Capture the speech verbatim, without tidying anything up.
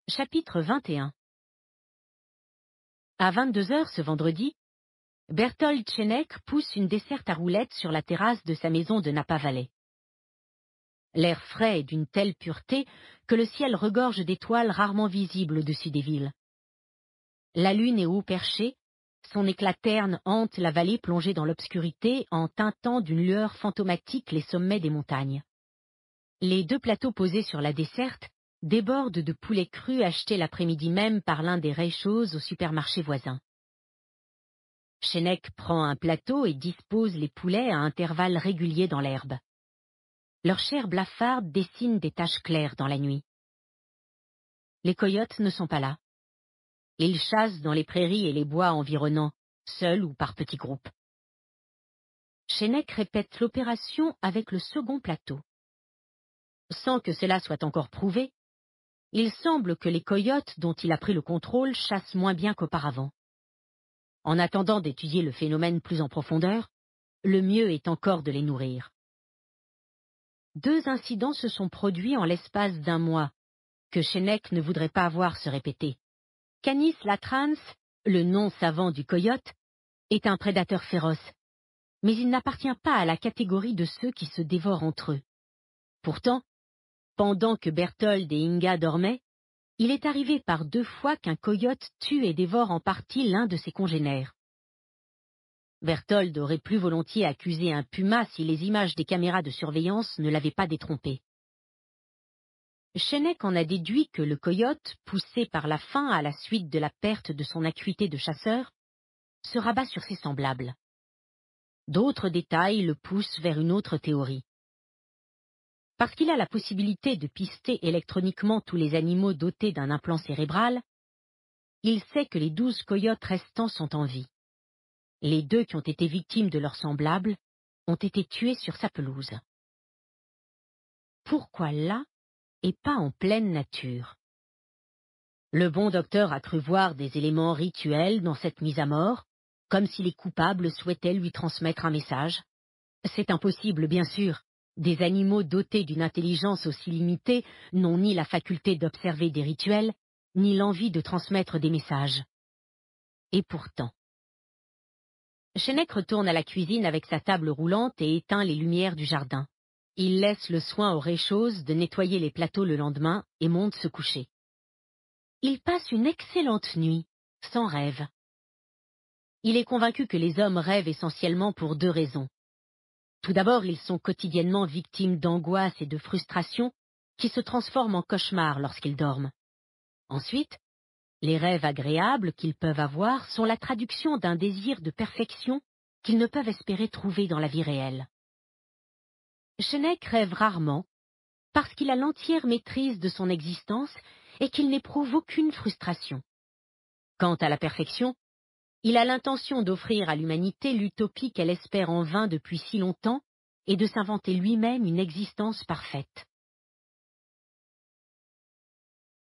Chapitre vingt et un. À vingt-deux heures ce vendredi, Berthold Schenek pousse une desserte à roulettes sur la terrasse de sa maison de Napa Valley. L'air frais est d'une telle pureté que le ciel regorge d'étoiles rarement visibles au-dessus des villes. La lune est haut perchée, son éclat terne hante la vallée plongée dans l'obscurité en teintant d'une lueur fantomatique les sommets des montagnes. Les deux plateaux posés sur la desserte débordent de poulets crus achetés l'après-midi même par l'un des rechauds au supermarché voisin. Schenek prend un plateau et dispose les poulets à intervalles réguliers dans l'herbe. Leur chair blafarde dessine des taches claires dans la nuit. Les coyotes ne sont pas là. Ils chassent dans les prairies et les bois environnants, seuls ou par petits groupes. Schenek répète l'opération avec le second plateau. Sans que cela soit encore prouvé, il semble que les coyotes dont il a pris le contrôle chassent moins bien qu'auparavant. En attendant d'étudier le phénomène plus en profondeur, le mieux est encore de les nourrir. Deux incidents se sont produits en l'espace d'un mois, que Schenek ne voudrait pas voir se répéter. Canis latrans, le nom savant du coyote, est un prédateur féroce, mais il n'appartient pas à la catégorie de ceux qui se dévorent entre eux. Pourtant, pendant que Berthold et Inga dormaient, il est arrivé par deux fois qu'un coyote tue et dévore en partie l'un de ses congénères. Berthold aurait plus volontiers accusé un puma si les images des caméras de surveillance ne l'avaient pas détrompé. Schenek en a déduit que le coyote, poussé par la faim à la suite de la perte de son acuité de chasseur, se rabat sur ses semblables. D'autres détails le poussent vers une autre théorie. Parce qu'il a la possibilité de pister électroniquement tous les animaux dotés d'un implant cérébral, il sait que les douze coyotes restants sont en vie. Les deux qui ont été victimes de leurs semblables ont été tués sur sa pelouse. Pourquoi là et pas en pleine nature? Le bon docteur a cru voir des éléments rituels dans cette mise à mort, comme si les coupables souhaitaient lui transmettre un message. C'est impossible, bien sûr. Des animaux dotés d'une intelligence aussi limitée n'ont ni la faculté d'observer des rituels, ni l'envie de transmettre des messages. Et pourtant... Schenek retourne à la cuisine avec sa table roulante et éteint les lumières du jardin. Il laisse le soin aux rechauds de nettoyer les plateaux le lendemain et monte se coucher. Il passe une excellente nuit, sans rêve. Il est convaincu que les hommes rêvent essentiellement pour deux raisons. Tout d'abord, ils sont quotidiennement victimes d'angoisse et de frustration qui se transforment en cauchemars lorsqu'ils dorment. Ensuite, les rêves agréables qu'ils peuvent avoir sont la traduction d'un désir de perfection qu'ils ne peuvent espérer trouver dans la vie réelle. Schenek rêve rarement parce qu'il a l'entière maîtrise de son existence et qu'il n'éprouve aucune frustration. Quant à la perfection, il a l'intention d'offrir à l'humanité l'utopie qu'elle espère en vain depuis si longtemps et de s'inventer lui-même une existence parfaite.